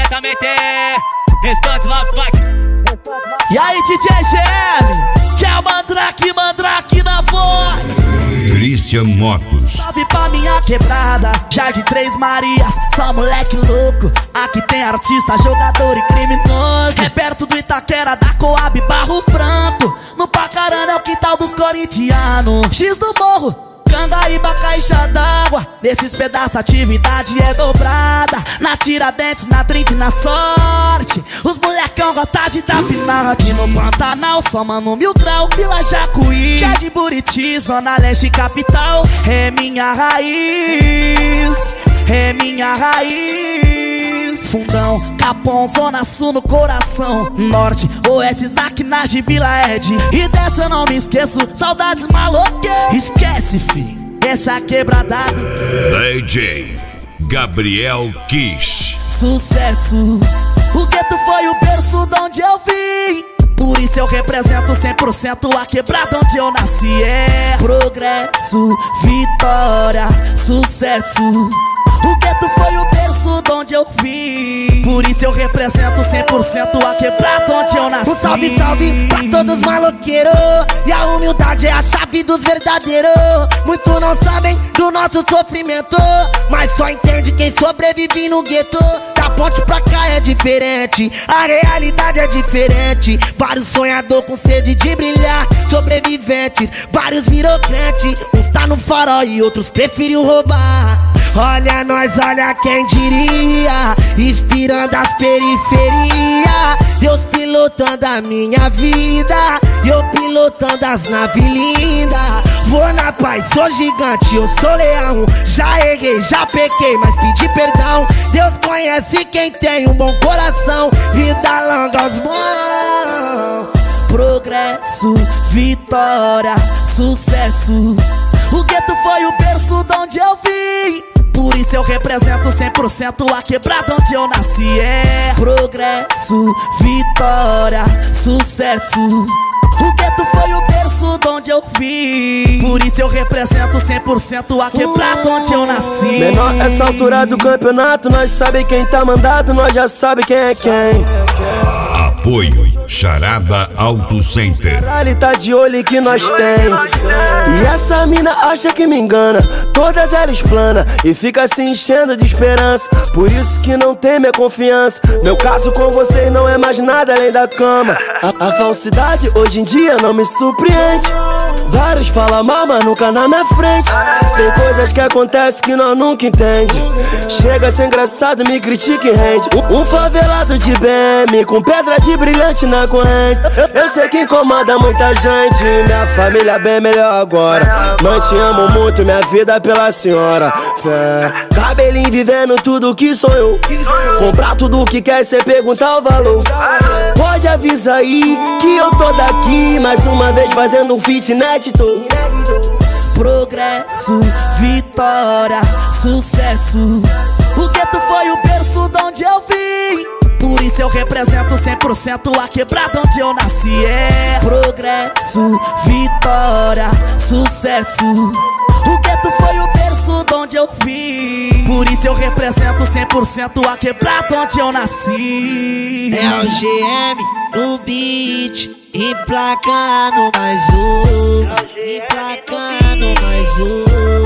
diretamente. Restante Love Funk. E aí, DJ GM, que é o Mandrake na voz. Christian Motos. Salve pra minha quebrada, Jardim Três Marias, só moleque louco. Aqui tem artista, jogador e criminoso. É perto do Itaquera, da Coab, Barro Branco. No Pacarana é o quintal dos corintianos. X do Morro, Cangaíba, caixa d'água. Nesses pedaços a atividade é dobrada. Na Tiradentes, na 30 e na Sorte. Os molecão gostam de trapinar. Aqui no Pantanal, só mano Mil Grau, Vila Jacuí, Jardim Buriti, Zona Leste capital. É minha raiz, é minha raiz. Fundão, Capão, Zona Sul no coração. Norte, Oeste, Zaquinagem, Vila Ed. E dessa eu não me esqueço, saudades maloqueiras. Esquece, fi, essa quebradada. DJ Gabriel Kish. Sucesso, o gueto foi o berço de onde eu vim. Por isso eu represento 100% a quebrada onde eu nasci. É progresso, vitória, sucesso. O gueto foi o berço de onde eu vim. Por isso eu represento 100% a quebrada onde eu nasci. Um salve, salve pra todos os maloqueiros. E a humildade é a chave dos verdadeiros. Muitos não sabem do nosso sofrimento, mas só entende quem sobrevive no gueto. Da ponte pra cá é diferente, a realidade é diferente. Vários sonhadores com sede de brilhar, sobreviventes, vários virou crente. Uns tá no farol e outros preferiu roubar. Olha nós, olha quem diria, inspirando as periferias. Deus pilotando a minha vida, e eu pilotando as naves lindas. Vou na paz, sou gigante, eu sou leão. Já errei, já pequei, mas pedi perdão. Deus conhece quem tem um bom coração. Vida longa aos bons. Progresso, vitória, sucesso. O gueto foi o berço de onde eu vim. Por isso eu represento 100% a quebrada onde eu nasci. É progresso, vitória, sucesso. O gueto foi o berço de onde eu vim. Por isso eu represento 100% a quebrada onde eu nasci. Menor essa altura do campeonato, nós sabe quem tá mandado, nós já sabe quem é quem. Apoio Charada Auto Center. Ele tá de olho em que nós tem. E essa mina acha que me engana, todas elas plana e fica se enchendo de esperança. Por isso que não tem minha confiança. Meu caso com vocês não é mais nada além da cama. A falsidade hoje em dia não me surpreende. Vários falam mal, mas nunca na minha frente. Tem coisas que acontecem que nós nunca entende. Chega a ser engraçado, me critica e rende. Um favelado de BM com pedra de brilhante na corrente. Eu sei que incomoda muita gente. Minha família é bem melhor agora. Mãe, te amo muito, minha vida pela senhora. Fé. Cabelinho vivendo tudo que sonhou. Comprar tudo que quer sem perguntar o valor. Pode avisar aí que eu tô daqui mais uma vez fazendo um feat inédito. Progresso, vitória, sucesso. O gueto foi o berço de onde eu vim. Por isso eu represento 100% a quebrada onde eu nasci. É progresso, vitória, sucesso. O gueto foi o berço de onde eu vim. Por isso eu represento 100% a quebrada onde eu nasci. É o GM no beat, emplacando mais um, emplacando mais um.